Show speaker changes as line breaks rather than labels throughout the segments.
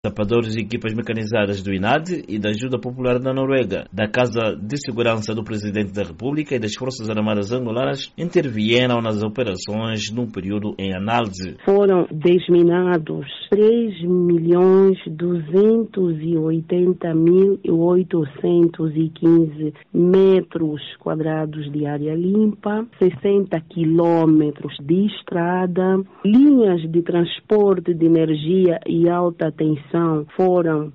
Sapadores e equipas mecanizadas do INAD e da Ajuda Popular da Noruega, da Casa de Segurança do Presidente da República e das Forças Armadas Angolanas intervieram nas operações num período em análise.
Foram desminados 3.280.815 metros quadrados de área limpa, 60 quilômetros de estrada, linhas de transporte de energia e alta tensão foram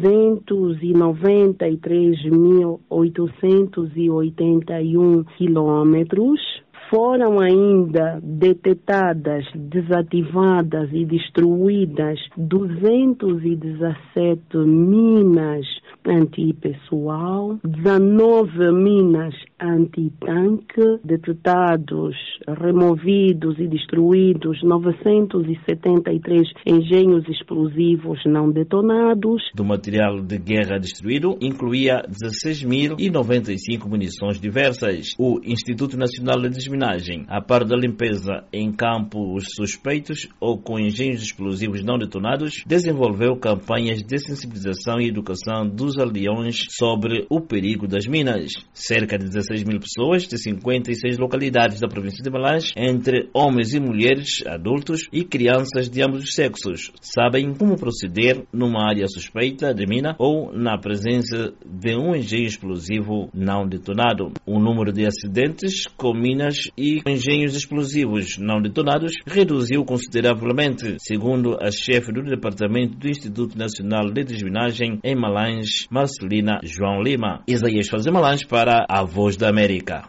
393.881 quilômetros. Foram ainda detectadas, desativadas e destruídas 217 minas antipessoal, 19 minas antitanque, detectados, removidos e destruídos 973 engenhos explosivos não detonados.
Do material de guerra destruído incluía 16.095 munições diversas. O Instituto Nacional de Desminagem, a par da limpeza em campos suspeitos ou com engenhos explosivos não detonados, desenvolveu campanhas de sensibilização e educação dos aldeões sobre o perigo das minas. Cerca de 16 mil pessoas de 56 localidades da província de Malange, entre homens e mulheres, adultos e crianças de ambos os sexos, sabem como proceder numa área suspeita de mina ou na presença de um engenho explosivo não detonado. O número de acidentes com minas e engenhos explosivos não detonados reduziu consideravelmente, segundo a chefe do Departamento do Instituto Nacional de Desminagem em Malange, Marcelina João Lima. Isaías Fazer Malange para a Voz da América.